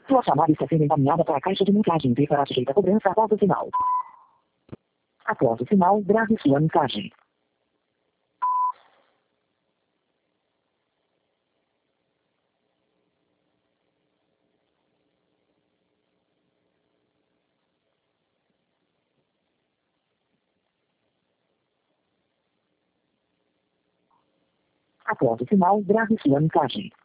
Sua chamada está sendo encaminhada para a caixa de mensagem e será sujeita a cobrança após o sinal. Após o sinal, grave sua mensagem. Após o sinal, grave sua mensagem.